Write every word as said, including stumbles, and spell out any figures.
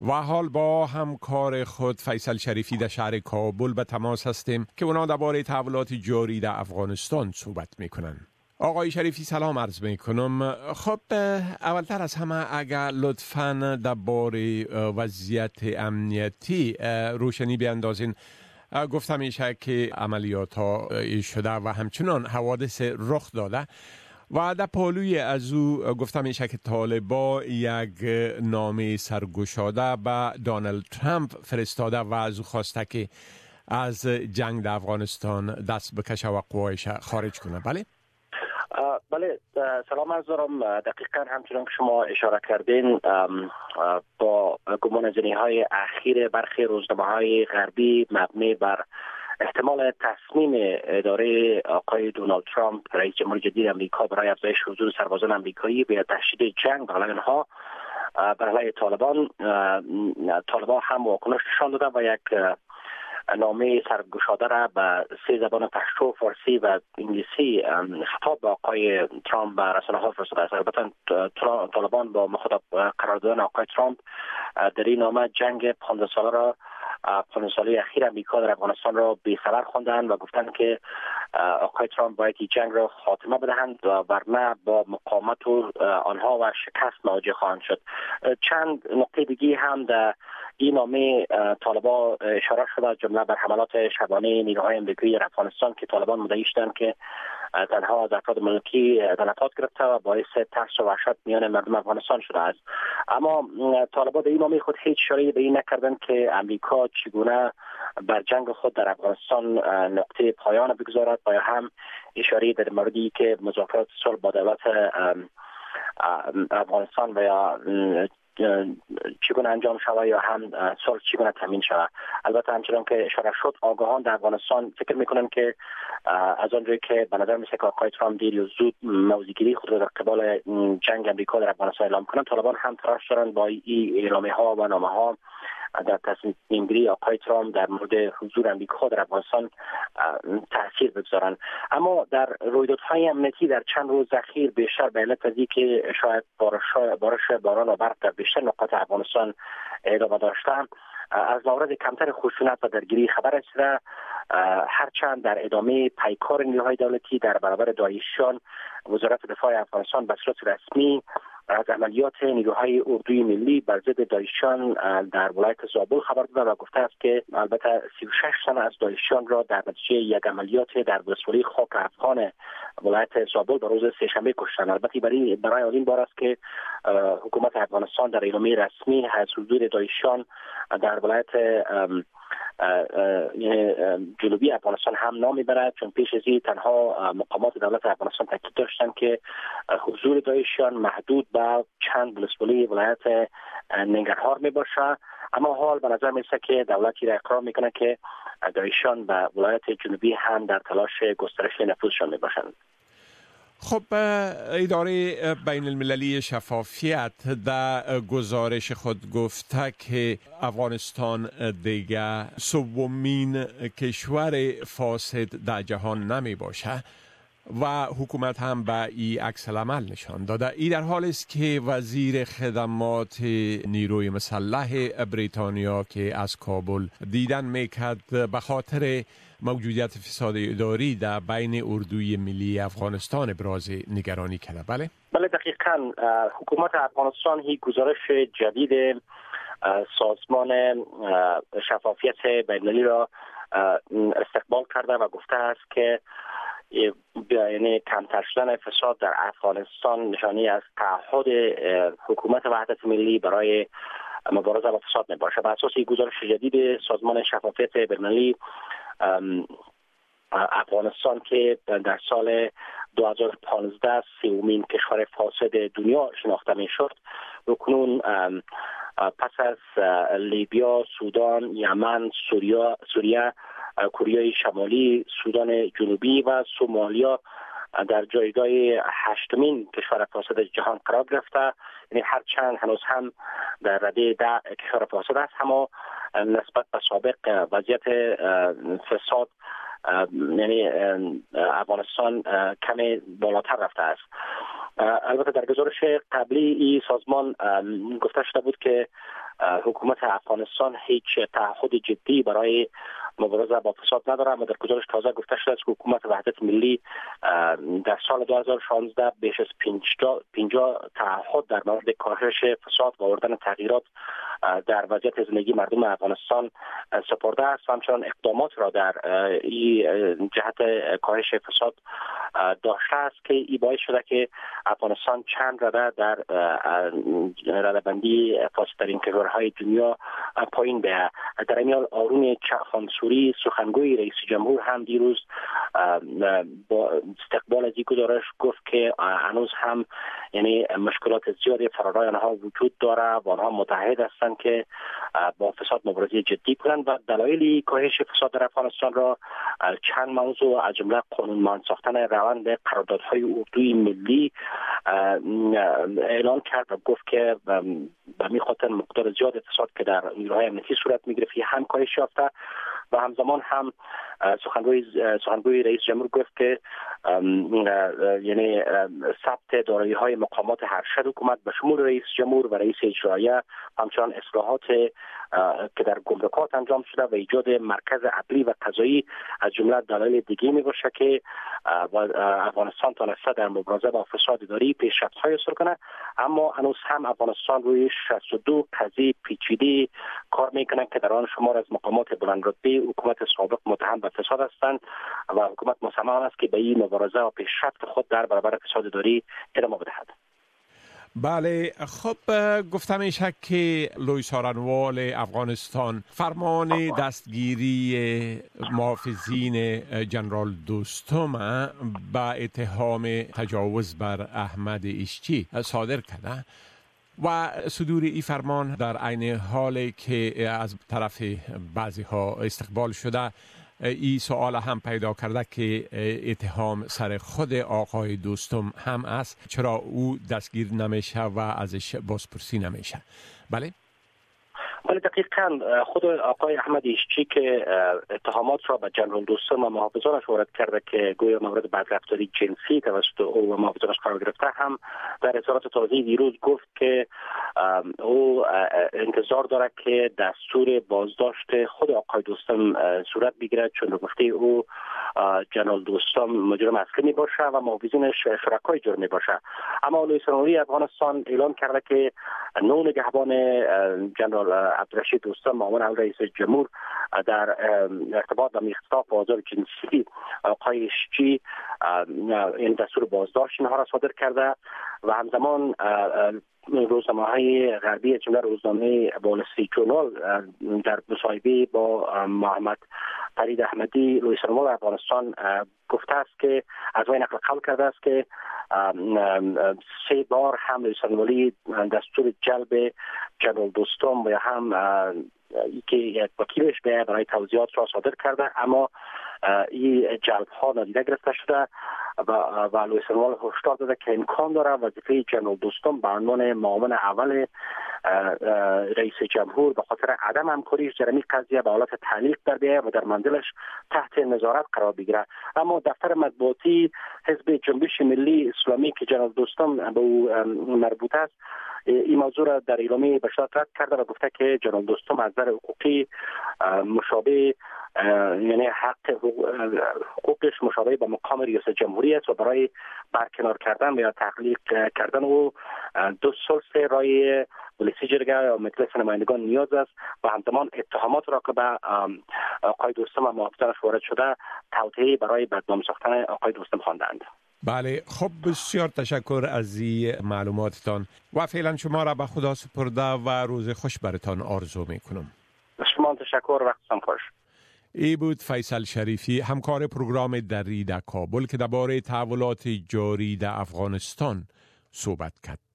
و حال با همکار خود فیصل شریفی در شهر کابل به تماس هستیم که اونا درباره تحولات جاری در افغانستان صحبت میکنن. آقای شریفی سلام عرض میکنم. خب اولتر از همه اگر لطفاً درباره وضعیت امنیتی روشنی بیاندازین. گفتم میشه که عملیات ها شده و همچنان حوادث رخ داده و در پالوی از او گفتم میشه که طالبا یک نامه سرگشاده به دونالد ترامپ فرستاده و از او خواسته که از جنگ در افغانستان دست بکشه و قوایش خارج کنه. بله؟ بله، سلام عرض دارم. دقیقا همچنان که شما اشاره کردین، با گمانه‌زنی های اخیر برخی روزنامه های غربی مبنی بر احتمال تصمیم اداره آقای دونالد ترامپ رئیس جمهوری جدید امریکا برای افزایش حضور سربازان امریکایی به تشدید جنگ بر علیه آنها بر علیه طالبان، طالبان هم واکنش نشان داده و یک نامه سرگشاده را به سه زبان پشتو، فارسی و انگلیسی خطاب به آقای ترامپ به رسانه‌ها فرستاده است. البته طالبان با مخاطب قرار دادن آقای ترامپ در این نامه جنگ پانزده ساله را پانزده ساله اخیر امریکا در افغانستان را بی‌خبر خواندند و گفتند که آقای ترامپ باید این جنگ را خاتمه بدهند و ورنه با مقاومت و آنها و شکست مواجه خواهند شد. چند نکته دیگه هم در این نامه طالبان اشاره شده، جمله بر حملات شبانه نیروهای امریکایی در افغانستان که طالبان مدعی شدند که تنها از افراد ملکی تلفات گرفته و باعث ترس و وحشت میان مردم افغانستان شده است. اما طالبان در این نامه خود هیچ اشاره‌ای به این نکردند که امریکا چگونه بر جنگ خود در افغانستان نقطه پایان بگذارد و یا هم اشاره در موردی که مذاکرات صلح با دولت افغانستان و یا چگونه انجام شود یا هم صلح چگونه تامین شود. البته همچنان که اشاره شد، آگاهان در افغانستان فکر میکنن که از آنجایی که به نظر میسه که آقای ترامپ دیر یا زود موضع‌گیری خود را در قبال جنگ امریکا در افغانستان اعلام کنند، طالبان هم تلاش دارند با این اعلامیه ها و نامه ها در تصمیم گیری آقای ترامپ در مورد حضور امریکا در افغانستان تاثیر بگذارند. اما در رویدادهای امنیتی در چند روز اخیر بیشتر به علت از اینکه شاید بارش بارش باران و برف در بیشتر نقاط افغانستان ادامه داشته، از مورد کمتر خشونت و درگیری خبر است. هرچند در ادامه پیکار نیروهای دولتی در برابر داعشیان، وزارت دفاع افغانستان به صورت رسمی از عملیات نیروهای اردوی ملی بر ضد داعشیان در ولایت زابل خبر داده و گفته است که البته سی و شش تن از داعشیان را در نتیجه یک عملیات در ولسوالی خاک افغان ولایت زابل در روز سه‌شنبه کشتند. البته برای برای این بار است که حکومت افغانستان در اعلامیه رسمی از حضور داعشیان در ولایت جنوبی افغانستان هم نام میبرد، چون پیش از این تنها مقامات دولت افغانستان تاکید داشتند که حضور داعشیان محدود به چند ولسوالی ولایت ننگرهار میباشه. اما حال به نظر میرسه که دولتی را اقرار میکنه که داعشیان به ولایت جنوبی هم در تلاش گسترش نفوذشان میباشند. خب اداره بین المللی شفافیت در گزارش خود گفته که افغانستان دیگر سومین کشور فاسد در جهان نمی باشه و حکومت هم به این عکس العمل نشان داده. این در حالی است که وزیر خدمات نیروی مسلح بریتانیا که از کابل دیدن میکرد به خاطر موجودیت فساد اداری در بین اردوی ملی افغانستان ابراز نگرانی کرده. بله بله دقیقاً. حکومت افغانستان هی گزارش جدید سازمان شفافیت بین‌المللی را استقبال کرده و گفته است که یعنی کمتر شدن فساد در افغانستان نشانی از تعهد حکومت وحدت ملی برای مبارزه با فساد میباشه. بر اساس گزارش جدید سازمان شفافیت بین‌المللی، افغانستان که در سال دو هزار و پانزده سومین کشور فاسد دنیا شناخته میشد، بکنون پس از لیبیا، سودان، یمن، سوریا، سوریه، کره شمالی، سودان جنوبی و سومالیا در جایگاه هشتمین کشور فاسد جهان قرار گرفته. یعنی هرچند هنوز هم در رده ده کشور فاسد است، اما نسبت به سابق وضعیت فساد یعنی افغانستان کمی بالاتر رفته است. البته در گزارش قبلی این سازمان گفته شده بود که حکومت افغانستان هیچ تعهد جدی برای مبارزه با فساد نداره، اما در گزارش تازه گفته شده است که حکومت وحدت ملی در سال دو هزار و شانزده بیش از پنجاه تعهد در مورد کاهش فساد و آوردن تغییرات در وضعیت زندگی مردم افغانستان سپرده است و همچنان اقدامات را در این جهت کاهش فساد داشته است که این باعث شده که افغانستان چند رده در رده‌بندی فاسدترین کشورهای دنیا پایین بیاید. در این حال آرون خانسوری سخنگوی رئیس جمهور هم دیروز با استقبال از این گزارش گفت که هنوز هم یعنی مشکلات زیادی فرارای آنها وجود داره و آنها متحد هستند که با فساد مبارزه جدی کنند و دلایل کاهش فساد در افغانستان را چند موضوع از جمله قانونمند ساختن روند قراردادهای اردوی ملی اعلان کرد و گفت که به می خاطر مقدار زیاد فساد که در نیروهای امنیتی صورت می‌گرفت هم کاهش یافته و همزمان هم سخنگوی سخنگوی رئیس جمهور گفت که یعنی ثبت دارایی‌های مقامات ارشد حکومت به شمول رئیس جمهور و رئیس اجراییه همچنان اصلاحات که در گمرکات انجام شده و ایجاد مرکز عدلی و قضایی از جمله دلایل دیگه می باشه که افغانستان تونسته در مبارزه با فساد اداری پیشرفت‌های حاصل کنه، اما هنوز هم افغانستان روی شصت و دو قضیه پیچیده کار میکنه که در آن شمار از مقامات بلندرتبه حکومت سابق متهم به فساد هستند و حکومت مصمم است که به این مبارزه و پیشرفت خود در برابر فساد اداری ادامه بدهد. بله، خب گفتم میشه که لوی سارنوال افغانستان فرمان دستگیری محافظین جنرال دوستم به اتهام تجاوز بر احمد ایشچی صادر کرده و صدور این فرمان در عین حالی که از طرف بعضی ها استقبال شده، این سوال هم پیدا کرده که اتهام سر خود آقای دوستم هم است، چرا او دستگیر نمیشه و ازش بازپرسی نمیشه؟ بله؟ ولی دقیقاً خود آقای احمد ایشچی که اتهامات را به جنرال دوستم و محافظانش وارد کرده که گویا مورد بدرفتاری جنسی توسط او و محافظانش قرار گرفته، هم در اظهارات تازه دیروز گفت که او انتظار دارد که دستور بازداشت خود آقای دوستم صورت بگیرد، چون گفته او جنرال دوستم مجرم اصلی می باشه و محافظینش شرکای جرم می باشه. اما لوی سارنوال افغانستان اعلان کرده که نو نگهبان جنرال عبدالرشید دوستم معاون اول رئیس جمهور در ارتباط با اختلاف آزار جنسی آقای ایشچی این دستور بازداشت اینها را صادر کرده و همزمان روزنامه‌های غربی جمله روزنامه وال استریت جورنال در مصاحبه با محمد فرید احمدی لوی سارنوال افغانستان گفته است که از وی نقل قول کرده است که سه بار هم لوی سارنوالی دستور جلب جنرال دوستم و یا هم ای که یک وکیلش به برای توضیحات را صادر کرده، اما این جلب ها نادیده گرفته شده و و لوی سارنوال هشدار داده که امکان داره وظیفه جنرال دوستم به عنوان معاون اول رئیس جمهور به خاطر عدم همکاریش در این قضیه به حالت تعلیق در بیاید و در منزلش تحت نظارت قرار بگیره. اما دفتر مطبوعاتی حزب جنبش ملی اسلامی که جنرال دوستم به او مربوط است این موضوع را در اعلامیه به شدت رد کرده و گفته که جنرال دوستم از نظر حقوقی مشابه یعنی حق حقوقش مشابه با مقام ریاست جمهوری است و برای برکنار کردن یا تعلیق کردن او دو ثلث رای ولسی جرگه یا مجلس نمایندگان نیاز است و همزمان اتهامات را که به آقای دوستم و محافظانش وارد شده توطئه برای بدنام ساختن آقای دوستم خواندند. بله، خب بسیار تشکر از این معلوماتتان و فعلا شما را به خدا سپرده و روز خوش برتان آرزو میکنم. شما تشکر، وقتتان خوش. ای بود فیصل شریفی، همکار پروگرام دری در کابل که درباره تحولات جاری در افغانستان صحبت کرد.